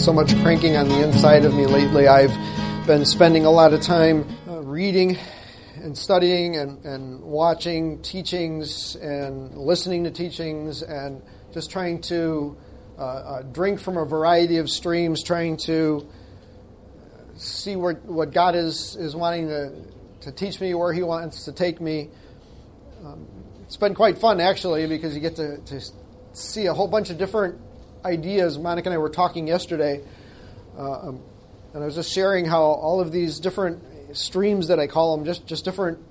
so much cranking on the inside of me lately. I've been spending a lot of time reading and studying and watching teachings and listening to teachings and just trying to drink from a variety of streams, trying to see what God is wanting to teach me, where He wants to take me. It's been quite fun, actually, because you get to see a whole bunch of different ideas. Monica and I were talking yesterday, and I was just sharing how all of these different streams that I call them, just different,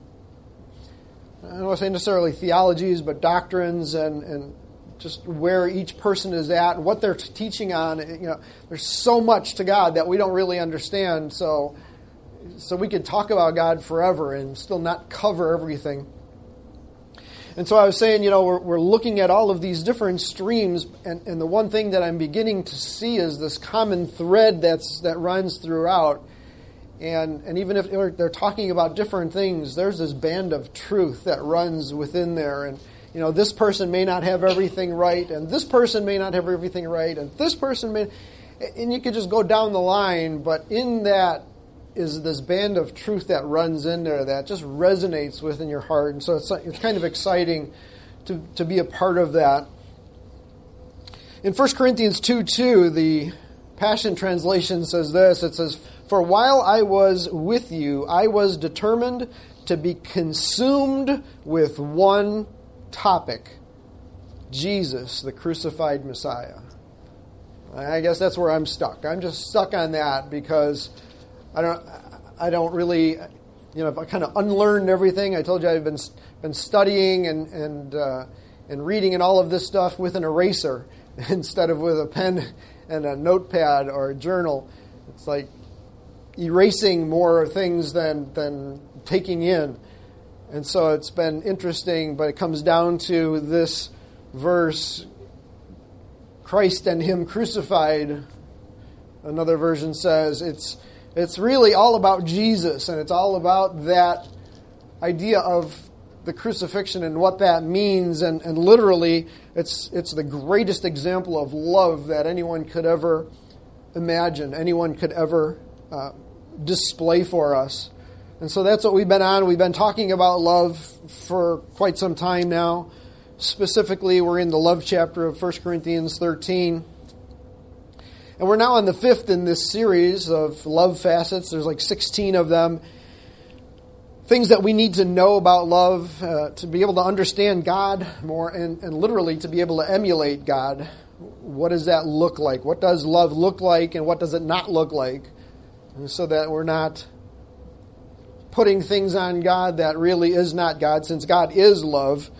I don't want to say necessarily theologies, but doctrines and just where each person is at and what they're teaching on. There's so much to God that we don't really understand, so we could talk about God forever and still not cover everything. And so I was saying, we're looking at all of these different streams, and the one thing that I'm beginning to see is this common thread that runs throughout. And even if they're talking about different things, there's this band of truth that runs within there. And, this person may not have everything right, and this person may not have everything right, and this person may... And you could just go down the line, but in that is this band of truth that runs in there that just resonates within your heart. And so it's kind of exciting to be a part of that. In 1 Corinthians 2:2, the Passion Translation says this. It says, "For while I was with you, I was determined to be consumed with one topic, Jesus, the crucified Messiah." I guess that's where I'm stuck. I'm just stuck on that because I don't really, I kind of unlearned everything. I told you I've been studying and reading and all of this stuff with an eraser instead of with a pen and a notepad or a journal. It's like erasing more things than taking in. And so it's been interesting, but it comes down to this verse, Christ and Him crucified. Another version says it's really all about Jesus, and it's all about that idea of the crucifixion and what that means, and literally it's the greatest example of love that anyone could ever imagine, anyone could ever display for us. And so that's what we've been on. We've been talking about love for quite some time now. Specifically, we're in the love chapter of 1 Corinthians 13. And we're now on the 5th in this series of love facets. There's like 16 of them. Things that we need to know about love to be able to understand God more and literally to be able to emulate God. What does that look like? What does love look like and what does it not look like? And so that we're not putting things on God that really is not God, since God is love.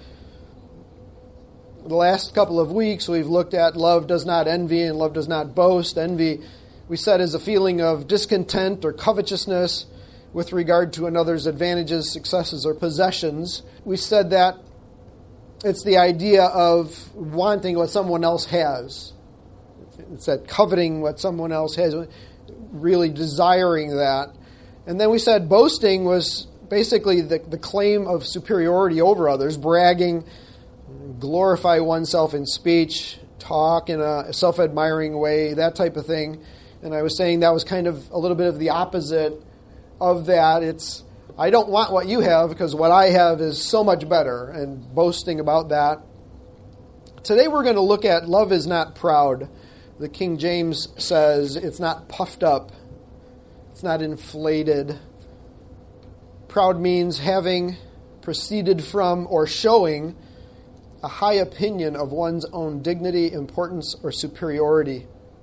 The last couple of weeks we've looked at love does not envy and love does not boast. Envy, we said, is a feeling of discontent or covetousness with regard to another's advantages, successes, or possessions. We said that it's the idea of wanting what someone else has. It's that coveting what someone else has, really desiring that. And then we said boasting was basically the claim of superiority over others, bragging, glorify oneself in speech, talk in a self-admiring way, that type of thing. And I was saying that was kind of a little bit of the opposite of that. It's, I don't want what you have because what I have is so much better, and boasting about that. Today we're going to look at love is not proud. The King James says it's not puffed up. It's not inflated. Proud means having proceeded from or showing a high opinion of one's own dignity, importance, or superiority.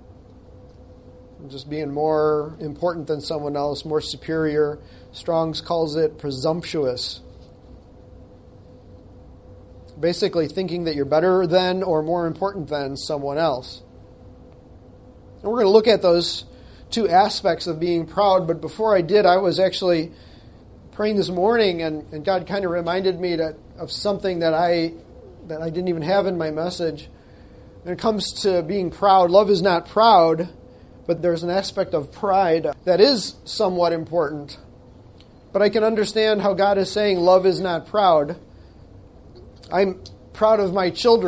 Just being more important than someone else, more superior. Strong's calls it presumptuous. Basically thinking that you're better than or more important than someone else. And we're going to look at those two aspects of being proud, but before I did, I was actually praying this morning, and God kind of reminded me of something that I didn't even have in my message. When it comes to being proud, love is not proud, but there's an aspect of pride that is somewhat important. But I can understand how God is saying love is not proud. I'm proud of my children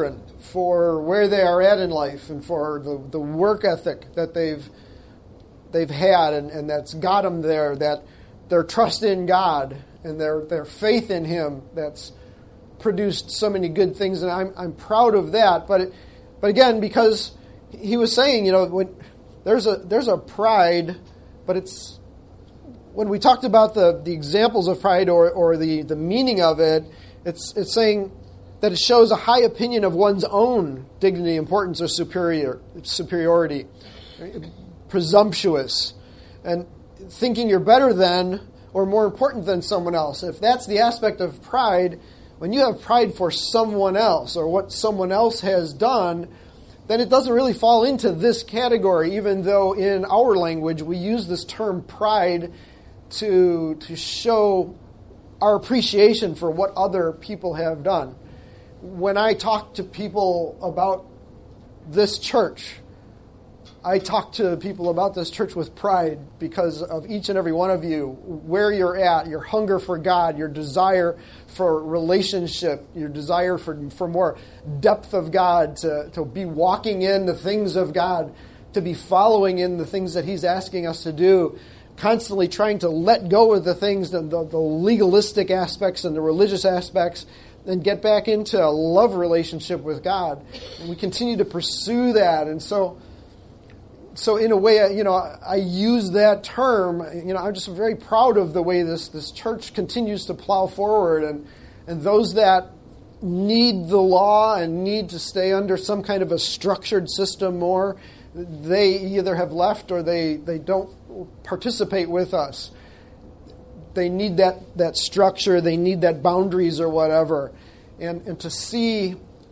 for where they are at in life and for the work ethic that they've had and that's got them there, that their trust in God and their faith in Him that's produced so many good things, and I'm proud of that. But again, because he was saying, when there's a pride, but it's when we talked about the examples of pride or the meaning of it, it's saying that it shows a high opinion of one's own dignity, importance, or superiority, presumptuous, and thinking you're better than or more important than someone else. If that's the aspect of pride, when you have pride for someone else or what someone else has done, then it doesn't really fall into this category, even though in our language we use this term pride to show our appreciation for what other people have done. When I talk to people about this church, I talk to people about this church with pride because of each and every one of you, where you're at, your hunger for God, your desire for relationship, your desire for more depth of God, to be walking in the things of God, to be following in the things that He's asking us to do, constantly trying to let go of the things, the legalistic aspects and the religious aspects, and get back into a love relationship with God. And we continue to pursue that. And so in a way, I use that term. I'm just very proud of the way this church continues to plow forward, and those that need the law and need to stay under some kind of a structured system more, they either have left or they don't participate with us. They need that structure. They need that boundaries or whatever, and to see,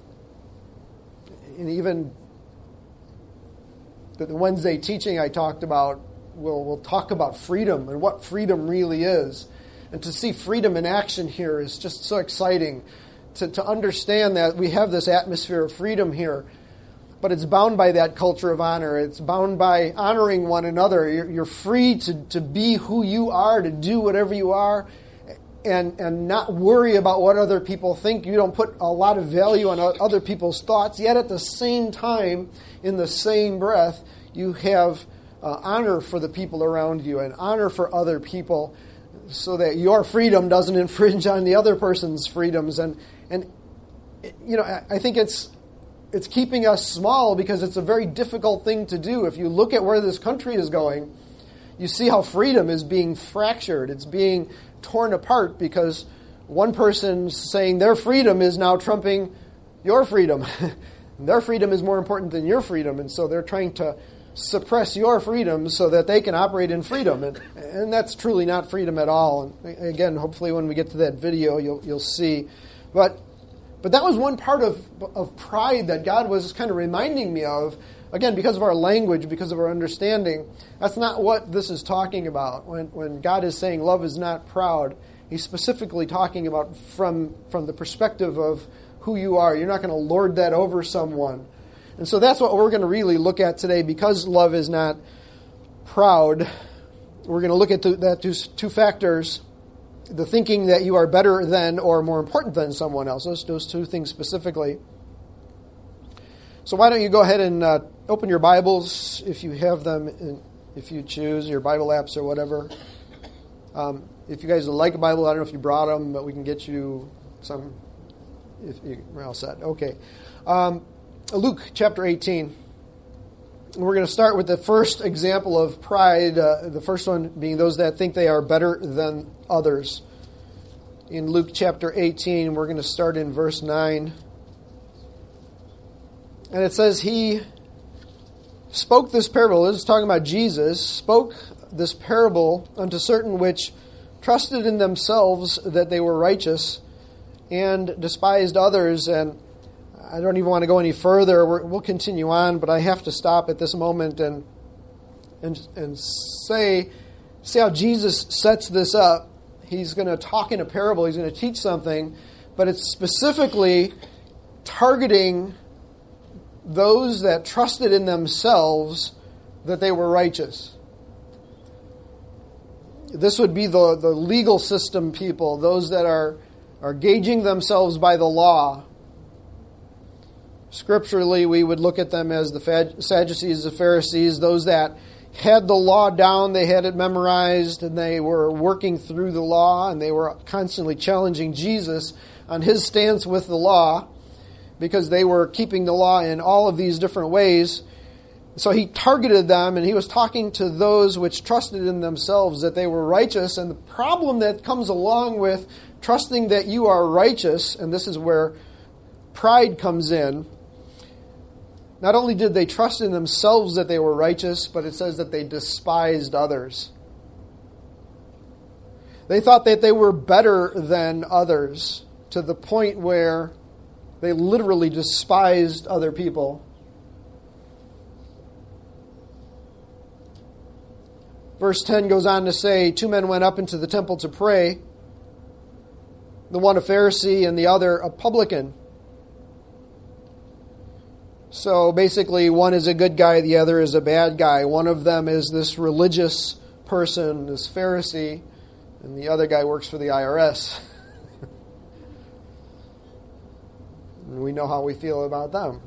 and even the Wednesday teaching I talked about, we'll talk about freedom and what freedom really is. And to see freedom in action here is just so exciting. To understand that we have this atmosphere of freedom here, but it's bound by that culture of honor. It's bound by honoring one another. You're free to be who you are, to do whatever you are, and not worry about what other people think. You don't put a lot of value on other people's thoughts, yet at the same time, in the same breath, you have honor for the people around you and honor for other people, so that your freedom doesn't infringe on the other person's freedoms. And I think it's keeping us small because it's a very difficult thing to do. If you look at where this country is going, you see how freedom is being fractured. It's being torn apart because one person's saying their freedom is now trumping your freedom. Their freedom is more important than your freedom, and so they're trying to suppress your freedom so that they can operate in freedom. And that's truly not freedom at all. And again, hopefully when we get to that video, you'll see. But that was one part of pride that God was kind of reminding me of. Again, because of our language, because of our understanding, that's not what this is talking about. When God is saying love is not proud, He's specifically talking about from the perspective of who you are. You're not going to lord that over someone. And so that's what we're going to really look at today. Because love is not proud, we're going to look at those two factors. The thinking that you are better than or more important than someone else. Those two things specifically. So why don't you go ahead and open your Bibles if you have them, if you choose, your Bible apps or whatever. If you guys would like a Bible, I don't know if you brought them, but we can get you some if you're all set. Okay. Luke chapter 18. We're going to start with the first example of pride, the first one being those that think they are better than others. In Luke chapter 18, we're going to start in verse 9. And it says, He spoke this parable, this is talking about Jesus, spoke this parable unto certain which trusted in themselves that they were righteous and despised others. And I don't even want to go any further. We'll continue on, but I have to stop at this moment and say how Jesus sets this up. He's going to talk in a parable. He's going to teach something, but it's specifically targeting those that trusted in themselves that they were righteous. This would be the legal system people, those that are gauging themselves by the law. Scripturally, we would look at them as the Sadducees, the Pharisees, those that had the law down, they had it memorized, and they were working through the law, and they were constantly challenging Jesus on his stance with the law, because they were keeping the law in all of these different ways. So he targeted them, and he was talking to those which trusted in themselves that they were righteous. And the problem that comes along with trusting that you are righteous, and this is where pride comes in, not only did they trust in themselves that they were righteous, but it says that they despised others. They thought that they were better than others to the point where they literally despised other people. Verse 10 goes on to say, 2 men went up into the temple to pray, the one a Pharisee and the other a publican. So basically, one is a good guy, the other is a bad guy. One of them is this religious person, this Pharisee, and the other guy works for the IRS. And we know how we feel about them.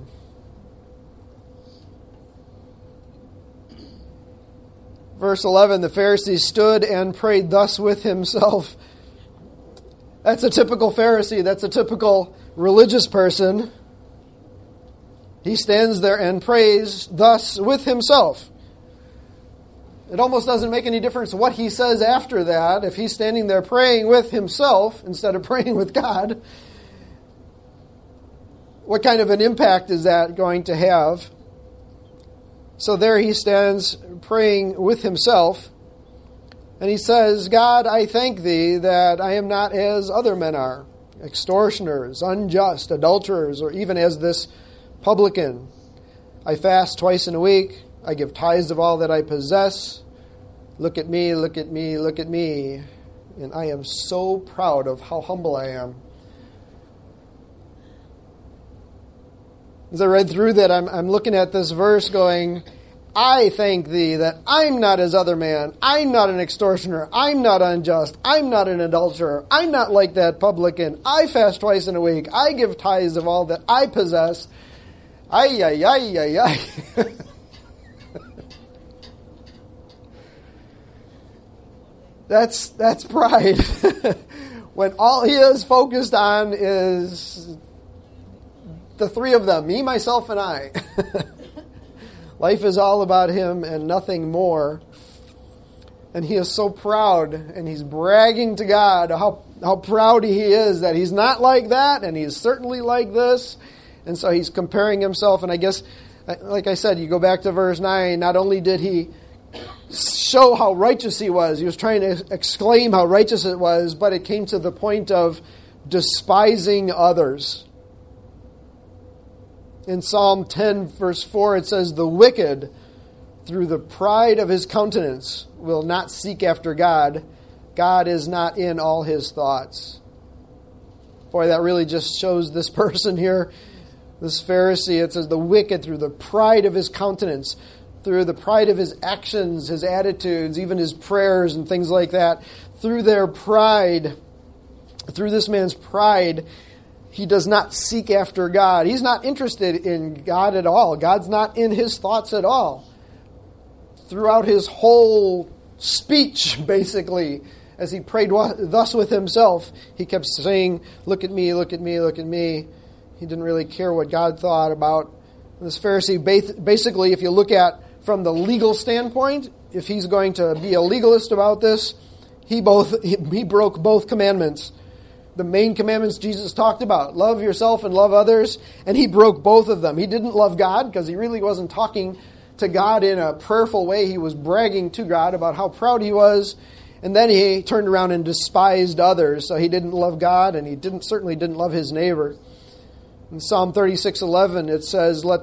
Verse 11, the Pharisee stood and prayed thus with himself. That's a typical Pharisee. That's a typical religious person. He stands there and prays thus with himself. It almost doesn't make any difference what he says after that. If he's standing there praying with himself instead of praying with God, what kind of an impact is that going to have? So there he stands praying with himself, and he says, God, I thank thee that I am not as other men are, extortioners, unjust, adulterers, or even as this publican. I fast twice in a week. I give tithes of all that I possess. Look at me, look at me, look at me. And I am so proud of how humble I am. As I read through that, I'm looking at this verse going, I thank thee that I'm not as other man. I'm not an extortioner. I'm not unjust. I'm not an adulterer. I'm not like that publican. I fast twice in a week. I give tithes of all that I possess. Ay, ay, ay, ay, ay. That's pride. When all he is focused on is the three of them, me, myself, and I. Life is all about him and nothing more. And he is so proud, and he's bragging to God how proud he is that he's not like that, and he's certainly like this. And so he's comparing himself, and I guess, like I said, you go back to verse 9, not only did he show how righteous he was trying to exclaim how righteous it was, but it came to the point of despising others. In Psalm 10, verse 4, it says, the wicked, through the pride of his countenance, will not seek after God. God is not in all his thoughts. Boy, that really just shows this person here, this Pharisee. It says, the wicked, through the pride of his countenance, through the pride of his actions, his attitudes, even his prayers and things like that, through their pride, through this man's pride, he does not seek after God. He's not interested in God at all. God's not in his thoughts at all. Throughout his whole speech, basically, as he prayed thus with himself, he kept saying, look at me, look at me, look at me. He didn't really care what God thought about this Pharisee. Basically, if you look at from the legal standpoint, if he's going to be a legalist about this, he broke both commandments. The main commandments Jesus talked about, love yourself and love others, and he broke both of them. He didn't love God because he really wasn't talking to God in a prayerful way. He was bragging to God about how proud he was, and then he turned around and despised others. So he didn't love God, and he certainly didn't love his neighbor. In Psalm 36:11, it says, let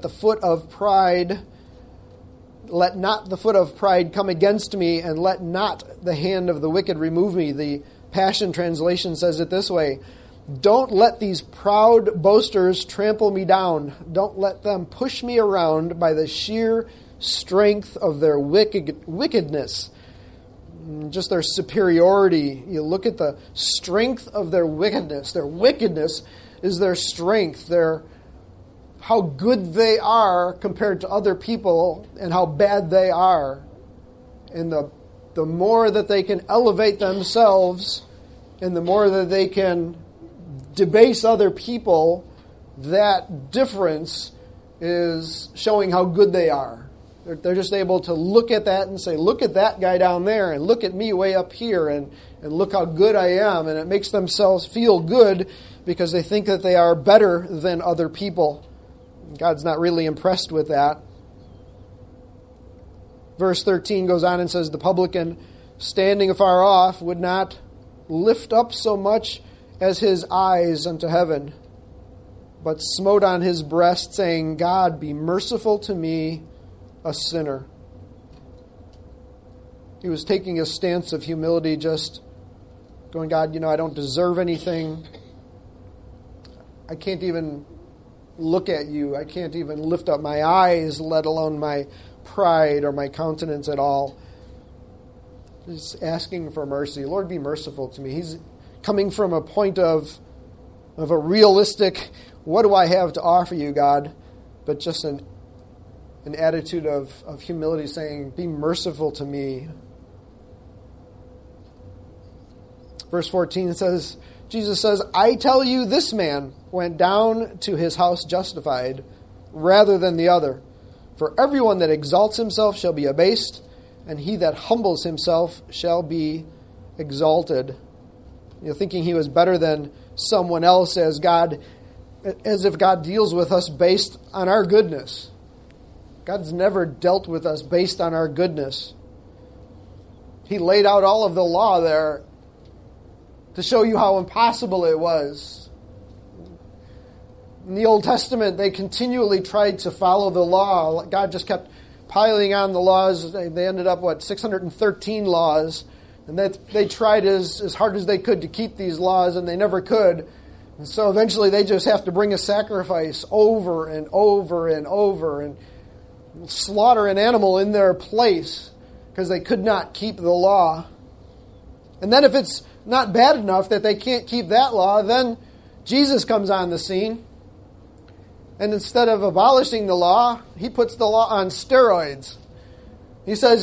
not the foot of pride come against me, and let not the hand of the wicked remove me. The Passion Translation says it this way, don't let these proud boasters trample me down. Don't let them push me around by the sheer strength of their wickedness. Just their superiority. You look at the strength of their wickedness. Their wickedness is their strength. how good they are compared to other people and how bad they are. And the more that they can elevate themselves and the more that they can debase other people, that difference is showing how good they are. They're just able to look at that and say, look at that guy down there and look at me way up here and look how good I am. And it makes themselves feel good because they think that they are better than other people. God's not really impressed with that. Verse 13 goes on and says, the publican, standing afar off, would not lift up so much as his eyes unto heaven, but smote on his breast, saying, God, be merciful to me, a sinner. He was taking a stance of humility, just going, God, I don't deserve anything. I can't even look at you. I can't even lift up my eyes, let alone my pride or my countenance at all. He's asking for mercy. Lord, be merciful to me. He's coming from a point of a realistic, what do I have to offer you, God? But just an attitude of humility, saying, be merciful to me. Verse 14 says, Jesus says, I tell you, this man went down to his house justified rather than the other. For everyone that exalts himself shall be abased, and he that humbles himself shall be exalted. Thinking he was better than someone else, as if God deals with us based on our goodness. God's never dealt with us based on our goodness. He laid out all of the law there to show you how impossible it was. In the Old Testament, they continually tried to follow the law. God just kept piling on the laws. They ended up, 613 laws. And that they tried as hard as they could to keep these laws, and they never could. And so eventually they just have to bring a sacrifice over and over and over and slaughter an animal in their place because they could not keep the law. And then if it's not bad enough that they can't keep that law, then Jesus comes on the scene. And instead of abolishing the law, he puts the law on steroids. He says,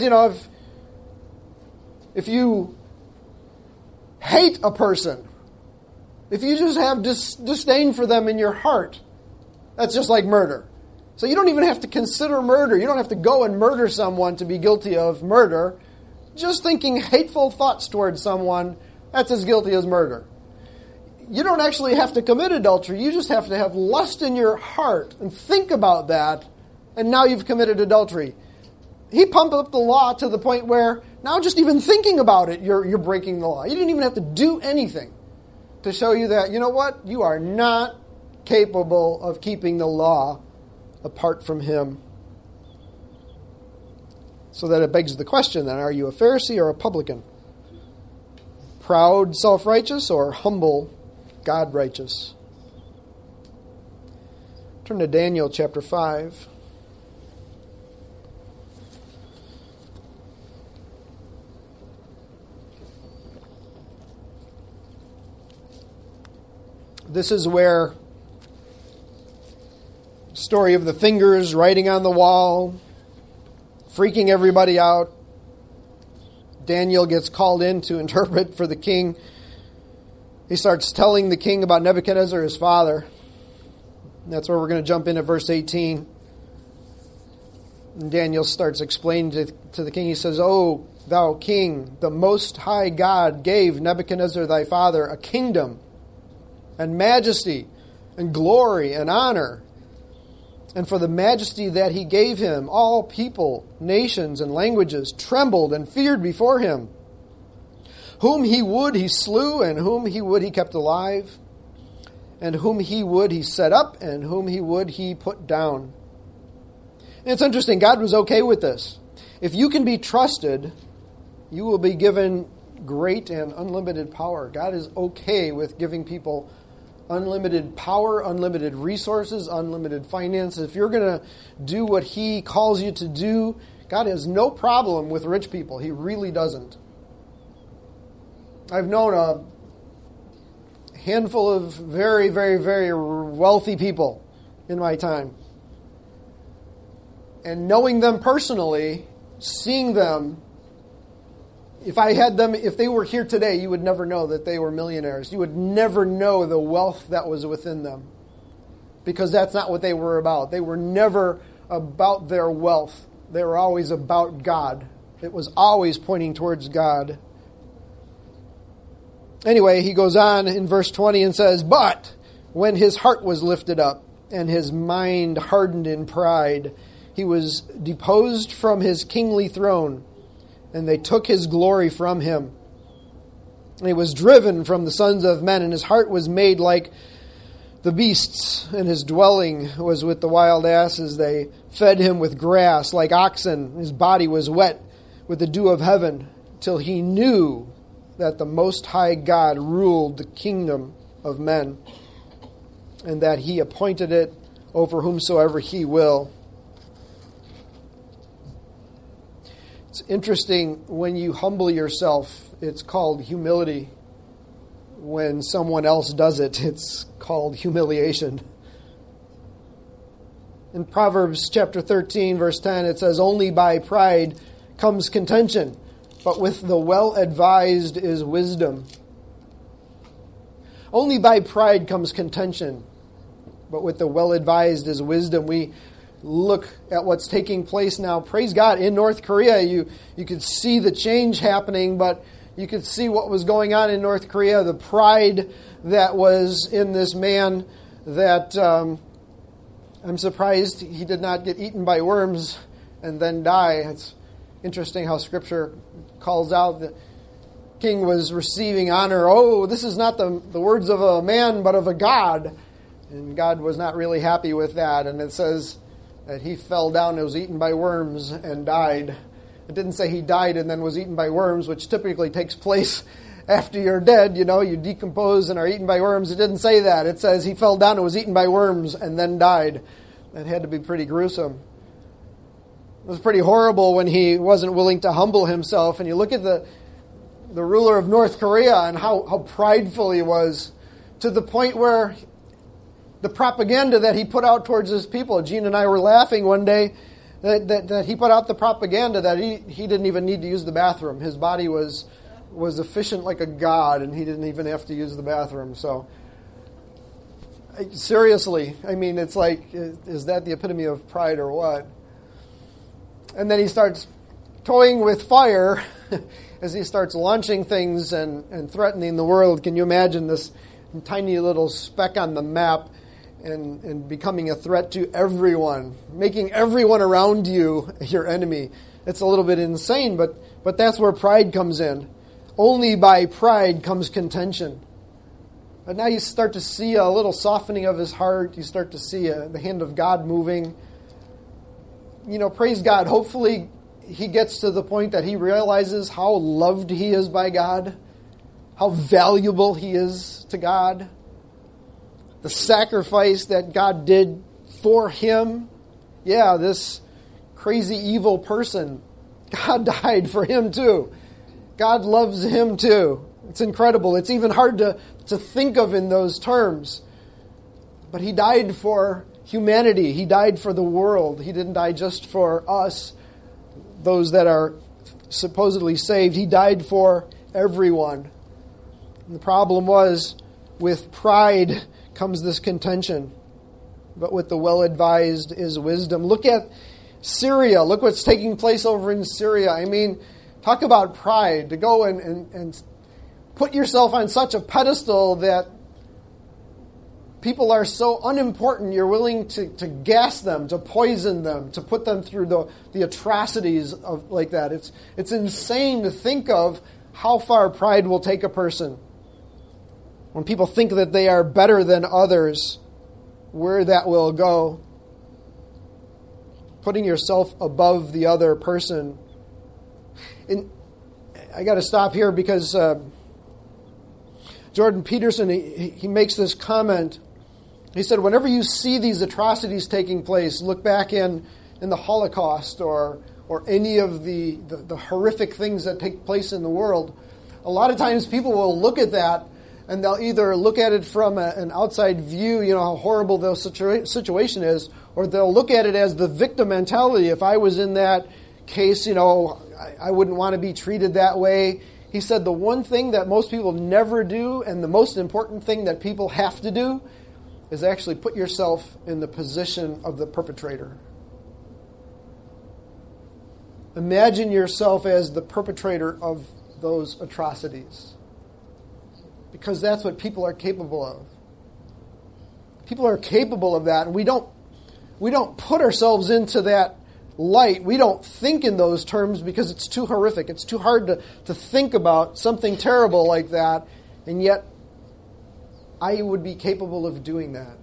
if you hate a person, if you just have disdain for them in your heart, that's just like murder. So you don't even have to consider murder. You don't have to go and murder someone to be guilty of murder. Just thinking hateful thoughts towards someone, that's as guilty as murder. You don't actually have to commit adultery. You just have to have lust in your heart and think about that, and now you've committed adultery. He pumped up the law to the point where now just even thinking about it, you're breaking the law. You didn't even have to do anything to show you that, you are not capable of keeping the law apart from him. So that it begs the question then, are you a Pharisee or a publican? Proud, self-righteous, or humble, God-righteous? Turn to Daniel chapter 5. This is where the story of the fingers writing on the wall, freaking everybody out. Daniel gets called in to interpret for the king. He starts telling the king about Nebuchadnezzar, his father. And that's where we're going to jump in at verse 18. And Daniel starts explaining to the king. He says, O thou king, the most high God gave Nebuchadnezzar thy father a kingdom and majesty and glory and honor. And for the majesty that he gave him, all people, nations, and languages trembled and feared before him. Whom he would, he slew, and whom he would, he kept alive. And whom he would, he set up, and whom he would, he put down. And it's interesting, God was okay with this. If you can be trusted, you will be given great and unlimited power. God is okay with giving people unlimited power, unlimited resources, unlimited finances. If you're going to do what he calls you to do, God has no problem with rich people. He really doesn't. I've known a handful of very, very, very wealthy people in my time. And knowing them personally, seeing them, if they were here today, you would never know that they were millionaires. You would never know the wealth that was within them. Because that's not what they were about. They were never about their wealth. They were always about God. It was always pointing towards God. Anyway, he goes on in verse 20 and says, "But when his heart was lifted up and his mind hardened in pride, he was deposed from his kingly throne, and they took his glory from him. And he was driven from the sons of men, and his heart was made like the beasts, and his dwelling was with the wild asses. They fed him with grass like oxen. His body was wet with the dew of heaven, till he knew that the Most High God ruled the kingdom of men, and that he appointed it over whomsoever he will." It's interesting, when you humble yourself, it's called humility. When someone else does it, it's called humiliation. In Proverbs chapter 13, verse 10, it says, "Only by pride comes contention, but with the well-advised is wisdom." Only by pride comes contention, but with the well-advised is wisdom. We look at what's taking place now. Praise God, in North Korea, you could see the change happening, but you could see what was going on in North Korea, the pride that was in this man, that I'm surprised he did not get eaten by worms and then die. It's interesting how Scripture calls out the king was receiving honor. Oh, this is not the words of a man, but of a God. And God was not really happy with that. And it says that he fell down and was eaten by worms and died. It didn't say he died and then was eaten by worms, which typically takes place after you're dead. You know, you decompose and are eaten by worms. It didn't say that. It says he fell down and was eaten by worms and then died. That had to be pretty gruesome. It was pretty horrible when he wasn't willing to humble himself. And you look at the ruler of North Korea and how prideful he was, to the point where the propaganda that he put out towards his people. Gene and I were laughing one day that he put out the propaganda that he didn't even need to use the bathroom. His body was efficient like a god, and he didn't even have to use the bathroom. So, seriously, I mean, it's like, is that the epitome of pride or what? And then he starts toying with fire as he starts launching things and threatening the world. Can you imagine this tiny little speck on the map and becoming a threat to everyone, making everyone around you your enemy? It's a little bit insane, but that's where pride comes in. Only by pride comes contention. But now you start to see a little softening of his heart. You start to see the hand of God moving. You know, praise God. Hopefully he gets to the point that he realizes how loved he is by God, how valuable he is to God, the sacrifice that God did for him. Yeah, this crazy evil person, God died for him too. God loves him too. It's incredible. It's even hard to think of in those terms. But he died for humanity. He died for the world. He didn't die just for us, those that are supposedly saved. He died for everyone. And the problem was, with pride comes this contention, but with the well-advised is wisdom. Look at Syria. Look what's taking place over in Syria. I mean, talk about pride, to go and put yourself on such a pedestal that people are so unimportant, you're willing to gas them, to poison them, to put them through the atrocities of like that. It's insane to think of how far pride will take a person. When people think that they are better than others, where that will go. Putting yourself above the other person. And I got to stop here because Jordan Peterson, he makes this comment. He said, whenever you see these atrocities taking place, look back in the Holocaust or any of the horrific things that take place in the world. A lot of times people will look at that and they'll either look at it from an outside view, how horrible the situation is, or they'll look at it as the victim mentality. If I was in that case, I wouldn't want to be treated that way. He said the one thing that most people never do, and the most important thing that people have to do, is actually put yourself in the position of the perpetrator. Imagine yourself as the perpetrator of those atrocities. Because that's what people are capable of. People are capable of that, and we don't put ourselves into that light. We don't think in those terms because it's too horrific. It's too hard to think about something terrible like that, and yet I would be capable of doing that.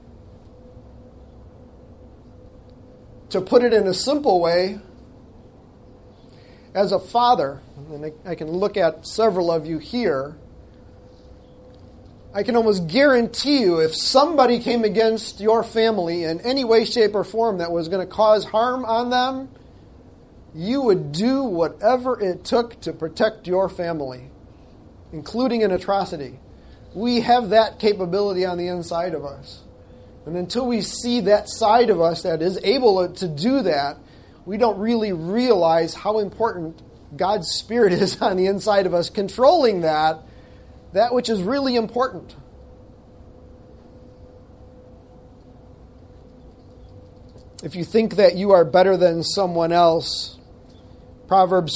To put it in a simple way, as a father, and I can look at several of you here, I can almost guarantee you if somebody came against your family in any way, shape, or form that was going to cause harm on them, you would do whatever it took to protect your family, including an atrocity. We have that capability on the inside of us. And until we see that side of us that is able to do that, we don't really realize how important God's Spirit is on the inside of us, controlling that which is really important. If you think that you are better than someone else, Proverbs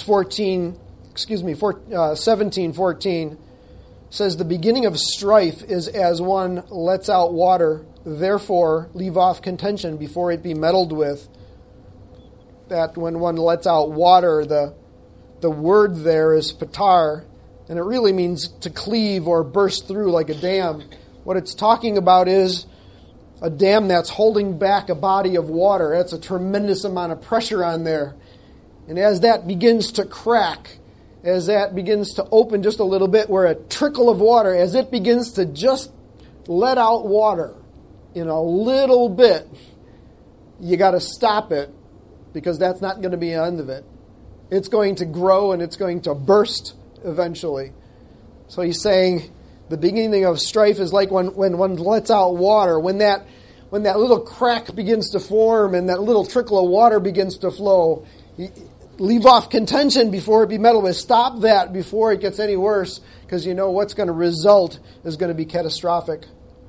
17:14 says, "The beginning of strife is as one lets out water. Therefore, leave off contention before it be meddled with." That when one lets out water, the word there is patar, and it really means to cleave or burst through like a dam. What it's talking about is a dam that's holding back a body of water. That's a tremendous amount of pressure on there. And as that begins to crack, as that begins to open just a little bit, where a trickle of water, as it begins to just let out water in a little bit, you got to stop it, because that's not going to be the end of it. It's going to grow and it's going to burst eventually. So he's saying the beginning of strife is like when one lets out water, when that little crack begins to form and that little trickle of water begins to flow. Leave off contention before it be meddled with. Stop that before it gets any worse, because you know what's going to result is going to be catastrophic.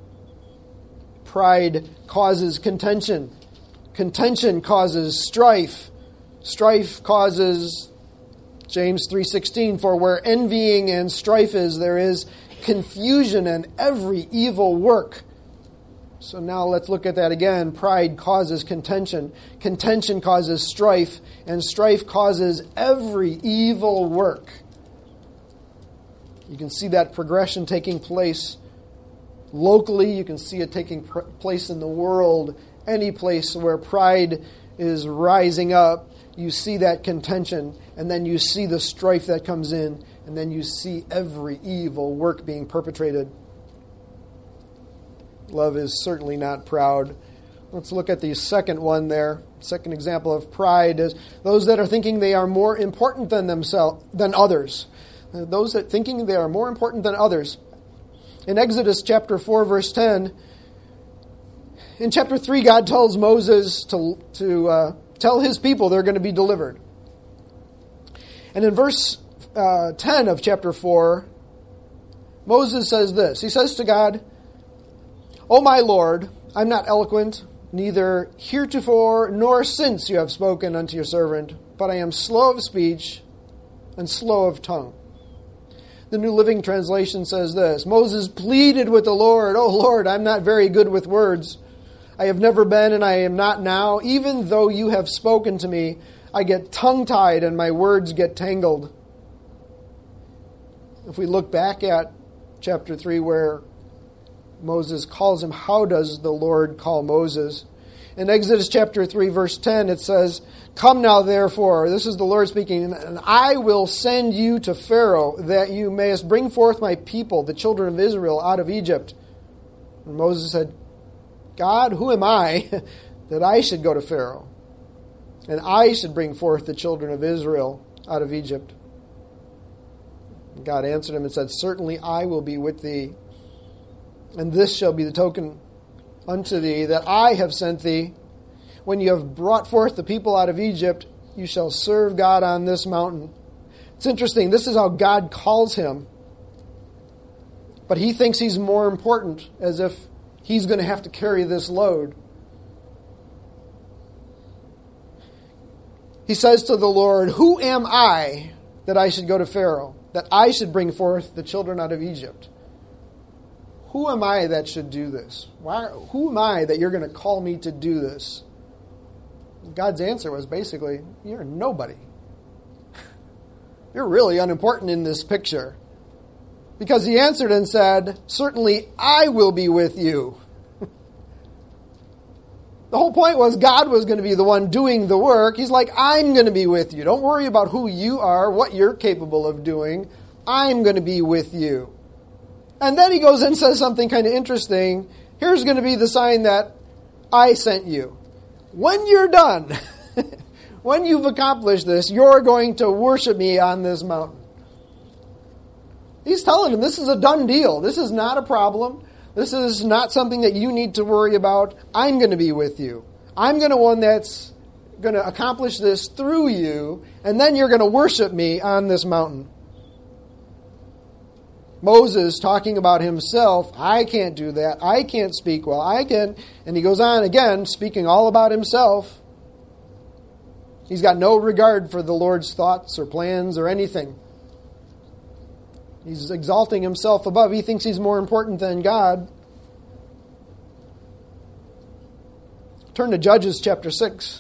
Pride causes contention. Contention causes strife. Strife causes, James 3:16, "For where envying and strife is, there is confusion and every evil work." So now let's look at that again. Pride causes contention. Contention causes strife. And strife causes every evil work. You can see that progression taking place locally. You can see it taking place in the world. Any place where pride is rising up, you see that contention. And then you see the strife that comes in. And then you see every evil work being perpetrated. Love is certainly not proud. Let's look at the second one there. Second example of pride is those that are thinking they are more important than others. Those that thinking they are more important than others. In Exodus chapter 4, verse 10, in chapter 3, God tells Moses to tell his people they're going to be delivered. And in verse 10 of chapter 4, Moses says this. He says to God, "O my Lord, I'm not eloquent, neither heretofore nor since you have spoken unto your servant, but I am slow of speech and slow of tongue." The New Living Translation says this. Moses pleaded with the Lord, "O Lord, I'm not very good with words. I have never been and I am not now. Even though you have spoken to me, I get tongue-tied and my words get tangled." If we look back at chapter 3 where Moses calls him, how does the Lord call Moses? In Exodus chapter 3, verse 10, it says, "Come now, therefore," this is the Lord speaking, "and I will send you to Pharaoh, that you mayest bring forth my people, the children of Israel, out of Egypt." And Moses said, "God, who am I that I should go to Pharaoh? And I should bring forth the children of Israel out of Egypt." And God answered him and said, "Certainly I will be with thee, And this shall be the token unto thee that I have sent thee. When you have brought forth the people out of Egypt, you shall serve God on this mountain. It's interesting. This is how God calls him. But he thinks he's more important, as if he's going to have to carry this load. He says to the Lord, who am I that I should go to Pharaoh, that I should bring forth the children out of Egypt? Who am I that should do this? Who am I that you're going to call me to do this? God's answer was basically, you're nobody. You're really unimportant in this picture. Because he answered and said, certainly I will be with you. The whole point was God was going to be the one doing the work. He's like, I'm going to be with you. Don't worry about who you are, what you're capable of doing. I'm going to be with you. And then he goes and says something kind of interesting. Here's going to be the sign that I sent you. When you're done, when you've accomplished this, you're going to worship me on this mountain. He's telling him this is a done deal. This is not a problem. This is not something that you need to worry about. I'm going to be with you. I'm going to one that's going to accomplish this through you, and then you're going to worship me on this mountain. Moses talking about himself, I can't do that. I can't speak well. I can. And he goes on again, speaking all about himself. He's got no regard for the Lord's thoughts or plans or anything. He's exalting himself above. He thinks he's more important than God. Turn to Judges chapter 6.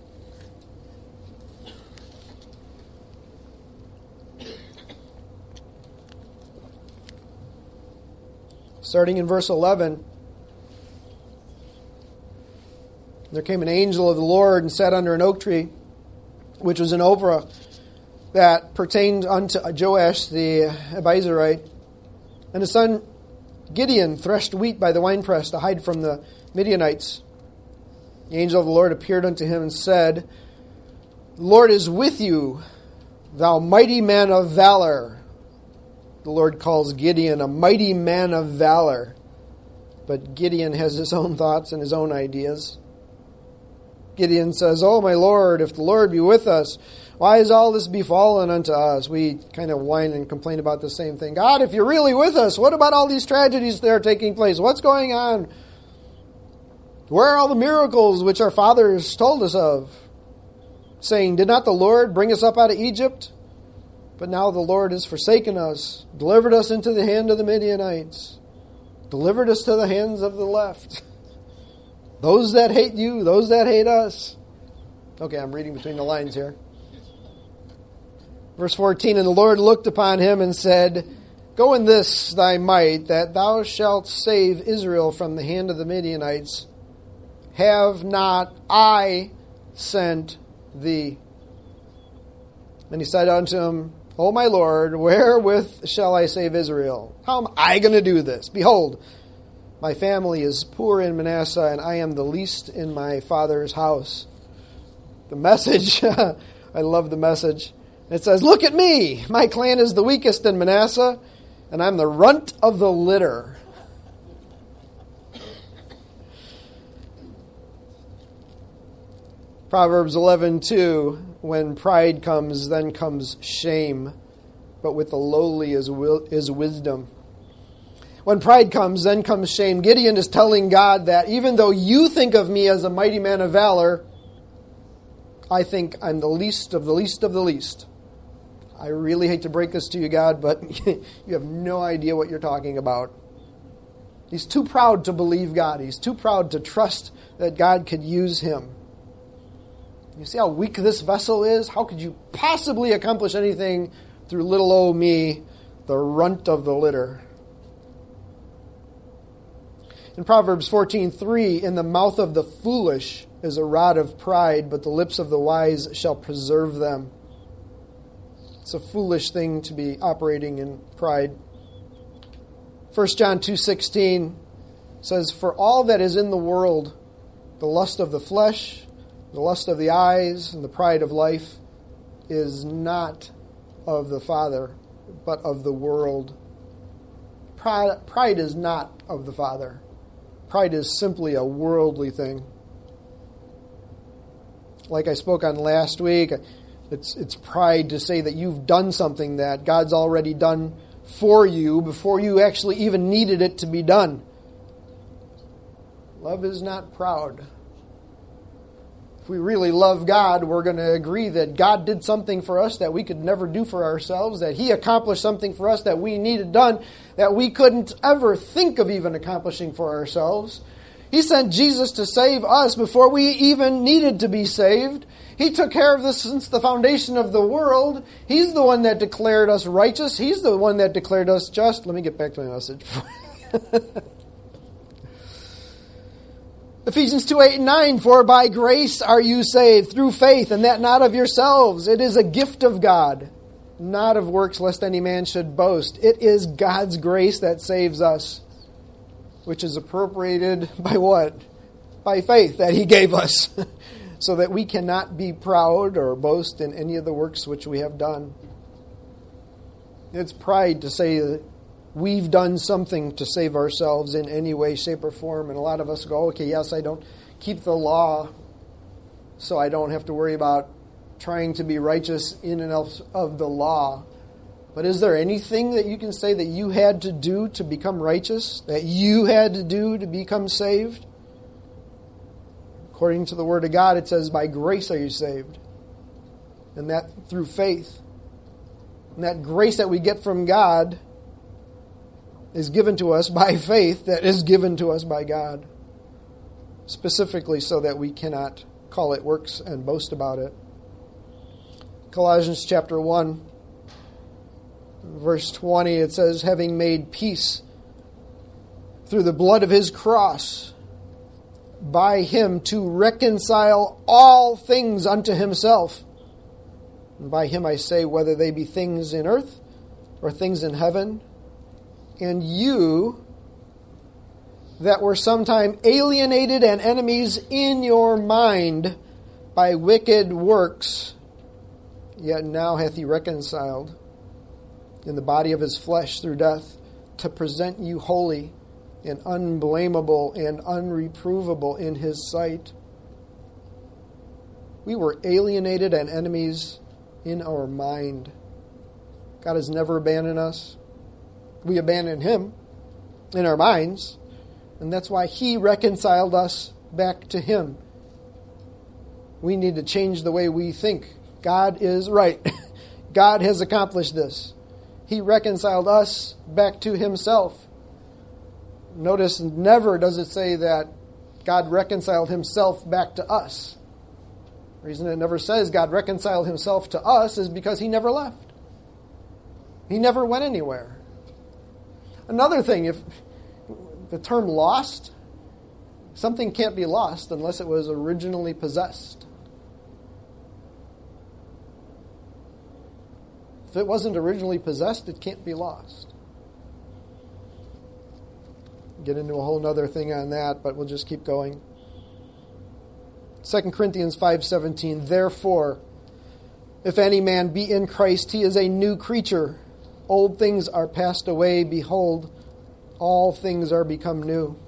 Starting in verse 11. There came an angel of the Lord and sat under an oak tree, which was in Ophrah, that pertained unto Joash the Abiezrite. And his son Gideon threshed wheat by the winepress to hide from the Midianites. The angel of the Lord appeared unto him and said, the Lord is with you, thou mighty man of valor. The Lord calls Gideon a mighty man of valor. But Gideon has his own thoughts and his own ideas. Gideon says, oh my Lord, if the Lord be with us, why is all this befallen unto us? We kind of whine and complain about the same thing. God, if you're really with us, what about all these tragedies that are taking place? What's going on? Where are all the miracles which our fathers told us of? Saying, did not the Lord bring us up out of Egypt? But now the Lord has forsaken us, delivered us into the hand of the Midianites, delivered us to the hands of the left. Those that hate you, those that hate us. Okay, I'm reading between the lines here. Verse 14, and the Lord looked upon him and said, go in this thy might, that thou shalt save Israel from the hand of the Midianites. Have not I sent thee? And he said unto him, O my Lord, wherewith shall I save Israel? How am I going to do this? Behold, my family is poor in Manasseh, and I am the least in my father's house. The message, I love the message. It says, look at me. My clan is the weakest in Manasseh, and I'm the runt of the litter. Proverbs 11:2, when pride comes, then comes shame, but with the lowly is wisdom. When pride comes, then comes shame. Gideon is telling God that even though you think of me as a mighty man of valor, I think I'm the least of the least of the least. I really hate to break this to you, God, but you have no idea what you're talking about. He's too proud to believe God. He's too proud to trust that God could use him. You see how weak this vessel is? How could you possibly accomplish anything through little old me, the runt of the litter? In Proverbs 14:3, in the mouth of the foolish is a rod of pride, but the lips of the wise shall preserve them. It's a foolish thing to be operating in pride. 1 John 2:16 says, for all that is in the world, the lust of the flesh, the lust of the eyes, and the pride of life, is not of the Father, but of the world. pride is not of the Father. Pride is simply a worldly thing. Like I spoke on last week, it's pride to say that you've done something that God's already done for you before you actually even needed it to be done. Love is not proud. If we really love God, we're going to agree that God did something for us that we could never do for ourselves, that He accomplished something for us that we needed done, that we couldn't ever think of even accomplishing for ourselves. He sent Jesus to save us before we even needed to be saved. He took care of this since the foundation of the world. He's the one that declared us righteous. He's the one that declared us just. Let me get back to my message. Ephesians 2:8-9, for by grace are you saved through faith, and that not of yourselves. It is a gift of God, not of works, lest any man should boast. It is God's grace that saves us, which is appropriated by what? By faith that He gave us, so that we cannot be proud or boast in any of the works which we have done. It's pride to say that we've done something to save ourselves in any way, shape, or form. And a lot of us go, okay, yes, I don't keep the law, so I don't have to worry about trying to be righteous in and of the law. But is there anything that you can say that you had to do to become righteous? That you had to do to become saved? According to the Word of God, it says, by grace are you saved. And that through faith. And that grace that we get from God is given to us by faith that is given to us by God. Specifically so that we cannot call it works and boast about it. Colossians chapter 1, verse 20, it says, having made peace through the blood of His cross, by Him to reconcile all things unto Himself. And by Him I say, whether they be things in earth or things in heaven. And you that were sometime alienated and enemies in your mind by wicked works, yet now hath He reconciled in the body of His flesh through death, to present you holy and unblameable and unreprovable in His sight. We were alienated and enemies in our mind. God has never abandoned us. We abandoned Him in our minds, and that's why He reconciled us back to Him. We need to change the way we think. God is right. God has accomplished this. He reconciled us back to Himself. Notice, never does it say that God reconciled Himself back to us. The reason it never says God reconciled Himself to us is because He never left. He never went anywhere. Another thing, if the term lost, something can't be lost unless it was originally possessed. If it wasn't originally possessed, it can't be lost. Get into a whole other thing on that, but we'll just keep going. 2 Corinthians 5:17, therefore, if any man be in Christ, he is a new creature. Old things are passed away. Behold, all things are become new.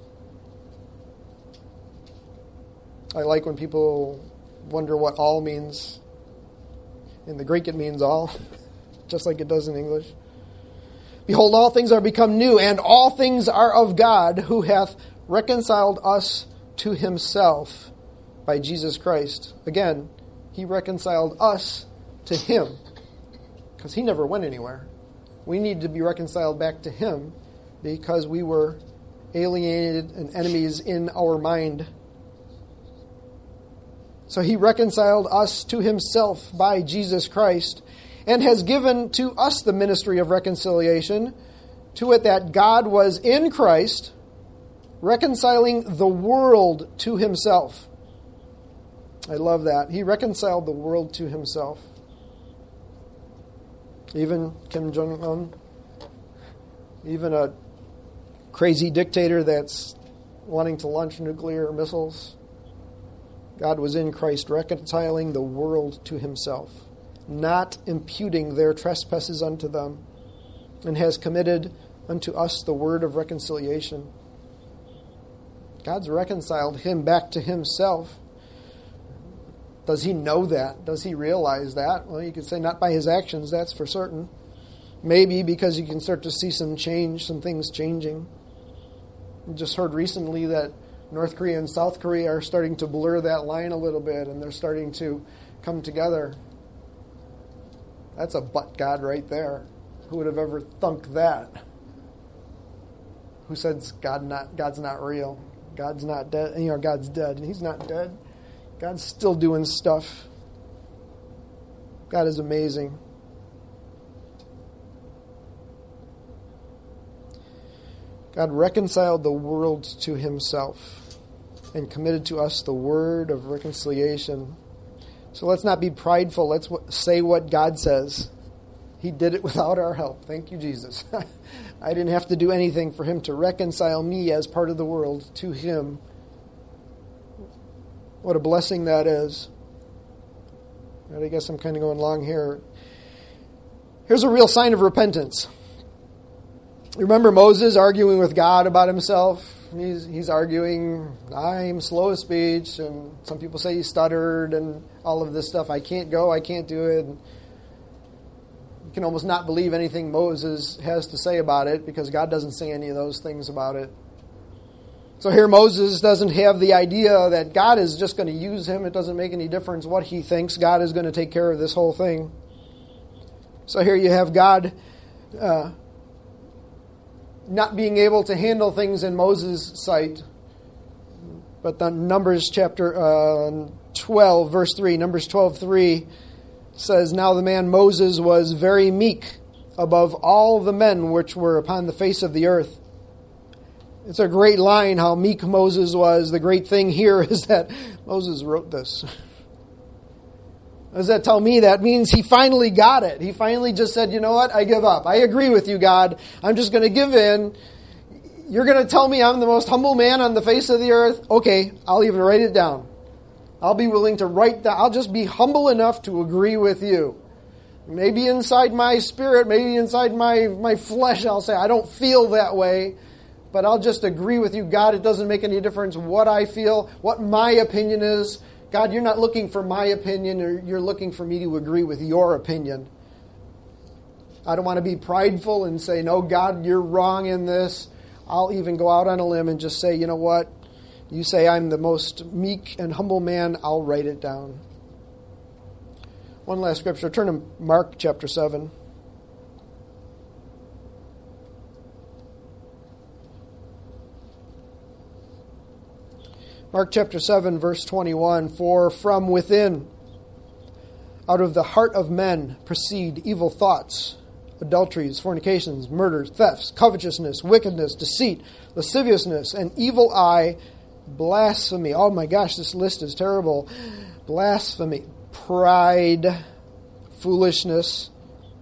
I like when people wonder what all means. In the Greek it means all, just like it does in English. Behold, all things are become new, and all things are of God, who hath reconciled us to Himself by Jesus Christ. Again, He reconciled us to Him, because He never went anywhere. We need to be reconciled back to Him because we were alienated and enemies in our mind. So He reconciled us to Himself by Jesus Christ and has given to us the ministry of reconciliation, to it that God was in Christ, reconciling the world to Himself. I love that. He reconciled the world to Himself. Even Kim Jong-un, even a crazy dictator that's wanting to launch nuclear missiles. God was in Christ reconciling the world to Himself, not imputing their trespasses unto them, and has committed unto us the word of reconciliation. God's reconciled him back to himself. Does he know that? Does he realize that? Well, you could say not by his actions, that's for certain. Maybe because you can start to see some change, some things changing. We just heard recently that North Korea and South Korea are starting to blur that line a little bit, and they're starting to come together. That's a but God right there. Who would have ever thunk that? Who says God's not real? God's not dead. God's dead, and he's not dead. God's still doing stuff. God is amazing. God reconciled the world to himself and committed to us the word of reconciliation. So let's not be prideful. Let's say what God says. He did it without our help. Thank you, Jesus. I didn't have to do anything for him to reconcile me as part of the world to him. What a blessing that is. I guess I'm kind of going long here. Here's a real sign of repentance. Remember Moses arguing with God about himself? He's arguing, I'm slow of speech, and some people say he stuttered, and all of this stuff. I can't go, I can't do it. You can almost not believe anything Moses has to say about it because God doesn't say any of those things about it. So here Moses doesn't have the idea that God is just going to use him. It doesn't make any difference what he thinks. God is going to take care of this whole thing. So here you have God not being able to handle things in Moses' sight. But then Numbers chapter 12, verse 3, Numbers 12:3 says, Now the man Moses was very meek above all the men which were upon the face of the earth. It's a great line how meek Moses was. The great thing here is that Moses wrote this. What does that tell me? That means he finally got it. He finally just said, you know what? I give up. I agree with you, God. I'm just going to give in. You're going to tell me I'm the most humble man on the face of the earth? Okay, I'll even write it down. I'll be willing to write that. I'll just be humble enough to agree with you. Maybe inside my spirit, maybe inside my flesh, I'll say, I don't feel that way. But I'll just agree with you, God. It doesn't make any difference what I feel, what my opinion is. God, you're not looking for my opinion, or you're looking for me to agree with your opinion. I don't want to be prideful and say, no, God, you're wrong in this. I'll even go out on a limb and just say, you know what? You say I'm the most meek and humble man. I'll write it down. One last scripture. Turn to Mark chapter 7. Mark chapter 7, verse 21, For from within, out of the heart of men, proceed evil thoughts, adulteries, fornications, murders, thefts, covetousness, wickedness, deceit, lasciviousness, an evil eye, blasphemy. Oh my gosh, this list is terrible. Blasphemy, pride, foolishness.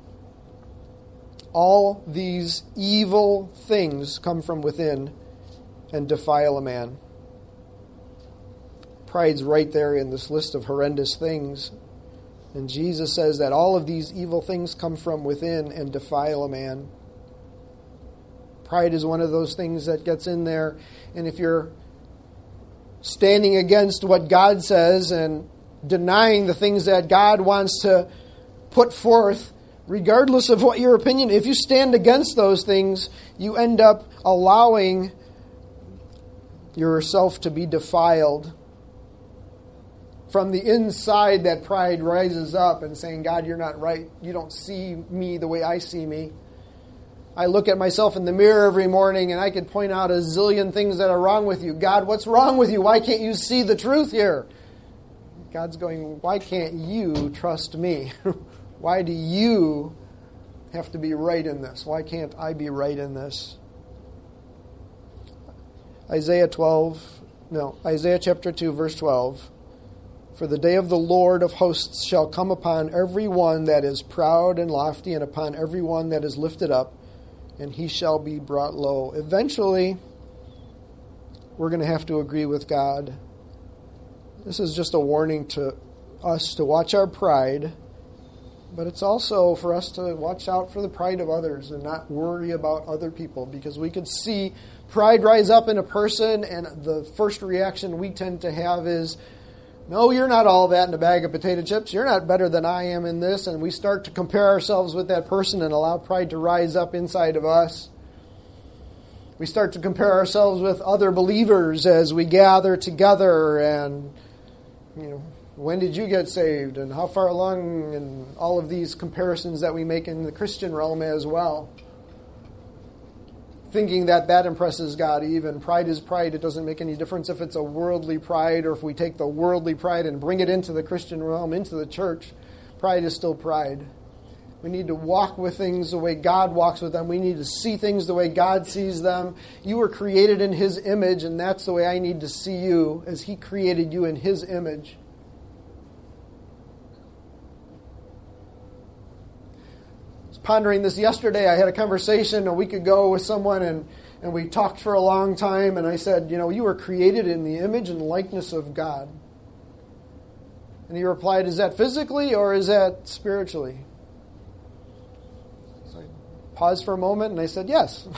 All these evil things come from within and defile a man. Pride's right there in this list of horrendous things. And Jesus says that all of these evil things come from within and defile a man. Pride is one of those things that gets in there. And if you're standing against what God says and denying the things that God wants to put forth, regardless of what your opinion, if you stand against those things, you end up allowing yourself to be defiled. From the inside, that pride rises up and saying, God, you're not right. You don't see me the way I see me. I look at myself in the mirror every morning and I could point out a zillion things that are wrong with you. God, what's wrong with you? Why can't you see the truth here? God's going, why can't you trust me? Why do you have to be right in this? Why can't I be right in this? Isaiah chapter 2, verse 12. For the day of the Lord of hosts shall come upon every one that is proud and lofty, and upon every one that is lifted up, and he shall be brought low. Eventually, we're going to have to agree with God. This is just a warning to us to watch our pride, But it's also for us to watch out for the pride of others and not worry about other people, because we could see pride rise up in a person, and the first reaction we tend to have is, no, you're not all that in a bag of potato chips. You're not better than I am in this. And we start to compare ourselves with that person and allow pride to rise up inside of us. We start to compare ourselves with other believers as we gather together, and, when did you get saved and how far along, and all of these comparisons that we make in the Christian realm as well. Thinking that impresses God even. Pride is pride. It doesn't make any difference if it's a worldly pride or if we take the worldly pride and bring it into the Christian realm, into the church. Pride is still pride. We need to walk with things the way God walks with them. We need to see things the way God sees them. You were created in His image, and that's the way I need to see you, as He created you in His image. Pondering this yesterday. I had a conversation a week ago with someone, and we talked for a long time, and I said, you were created in the image and likeness of God. And he replied, is that physically or is that spiritually? So I paused for a moment, and I said, yes.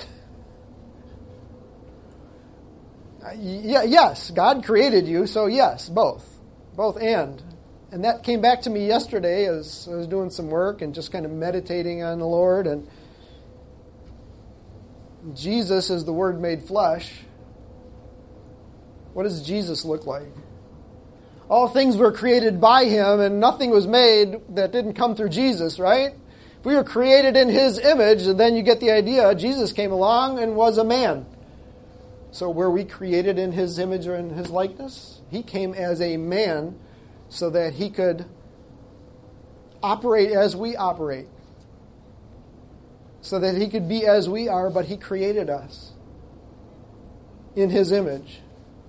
Yes, God created you, so yes, both and. And that came back to me yesterday as I was doing some work and just kind of meditating on the Lord. And Jesus is the Word made flesh. What does Jesus look like? All things were created by Him, and nothing was made that didn't come through Jesus, right? If we were created in His image, and then you get the idea, Jesus came along and was a man. So were we created in His image or in His likeness? He came as a man, so that He could operate as we operate. So that He could be as we are, but He created us in His image.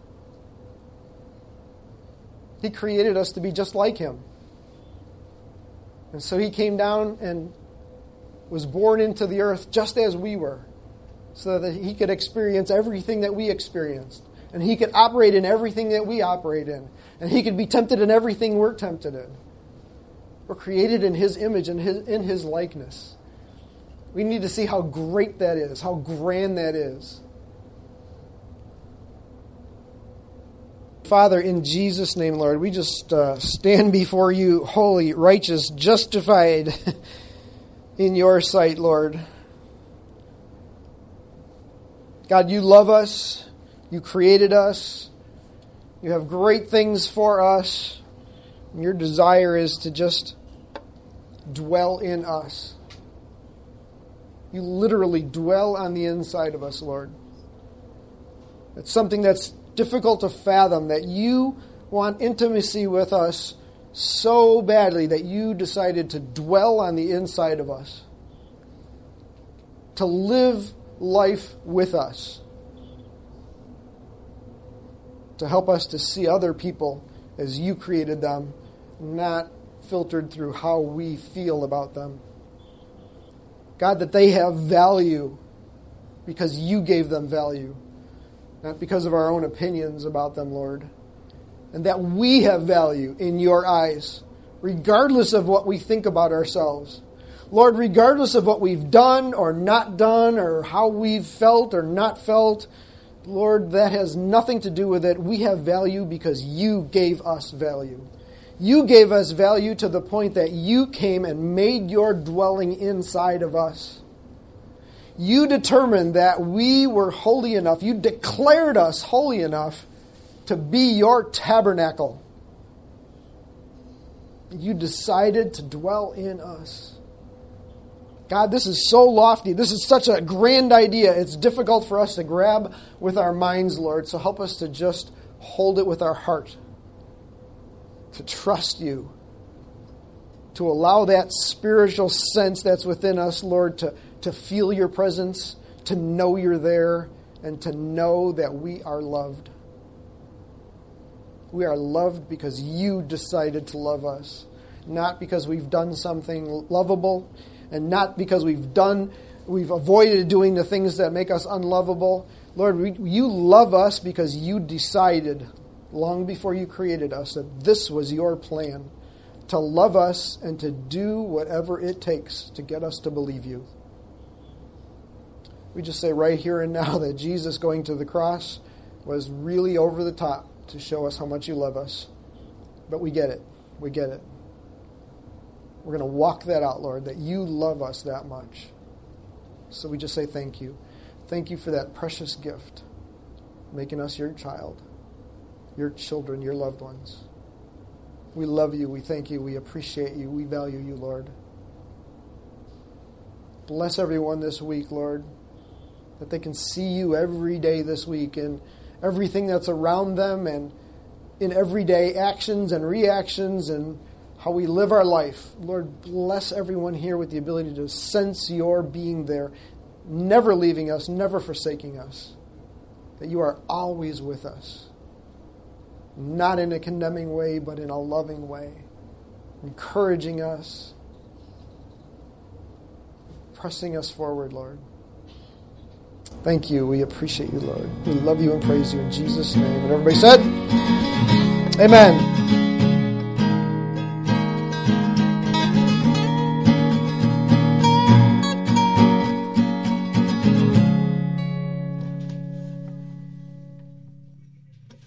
He created us to be just like Him. And so He came down and was born into the earth just as we were, so that He could experience everything that we experienced. And He could operate in everything that we operate in. And He could be tempted in everything we're tempted in. We're created in His image and in His likeness. We need to see how great that is, how grand that is. Father, in Jesus' name, Lord, we just stand before You, holy, righteous, justified in Your sight, Lord. God, You love us. You created us. You have great things for us. And Your desire is to just dwell in us. You literally dwell on the inside of us, Lord. It's something that's difficult to fathom, that You want intimacy with us so badly that You decided to dwell on the inside of us, to live life with us, to help us to see other people as You created them, not filtered through how we feel about them. God, that they have value because You gave them value, not because of our own opinions about them, Lord. And that we have value in Your eyes, regardless of what we think about ourselves. Lord, regardless of what we've done or not done, or how we've felt or not felt, Lord, that has nothing to do with it. We have value because You gave us value. You gave us value to the point that You came and made Your dwelling inside of us. You determined that we were holy enough. You declared us holy enough to be Your tabernacle. You decided to dwell in us. God, this is so lofty. This is such a grand idea. It's difficult for us to grab with our minds, Lord. So help us to just hold it with our heart, to trust You, to allow that spiritual sense that's within us, Lord, to feel Your presence, to know You're there, and to know that we are loved. We are loved because You decided to love us, not because we've done something lovable, and not because we've avoided doing the things that make us unlovable. Lord, You love us because You decided long before You created us that this was Your plan, to love us and to do whatever it takes to get us to believe you. We just say right here and now that Jesus going to the cross was really over the top to show us how much you love us. But we get it. We get it. We're going to walk that out, Lord, that you love us that much. So we just say thank you. Thank you for that precious gift, making us your child, your children, your loved ones. We love you. We thank you. We appreciate you. We value you, Lord. Bless everyone this week, Lord, that they can see you every day this week in everything that's around them and in everyday actions and reactions and how we live our life. Lord, bless everyone here with the ability to sense your being there, never leaving us, never forsaking us, that you are always with us. Not in a condemning way, but in a loving way. Encouraging us. Pressing us forward, Lord. Thank you. We appreciate you, Lord. We love you and praise you in Jesus' name. And everybody said, amen.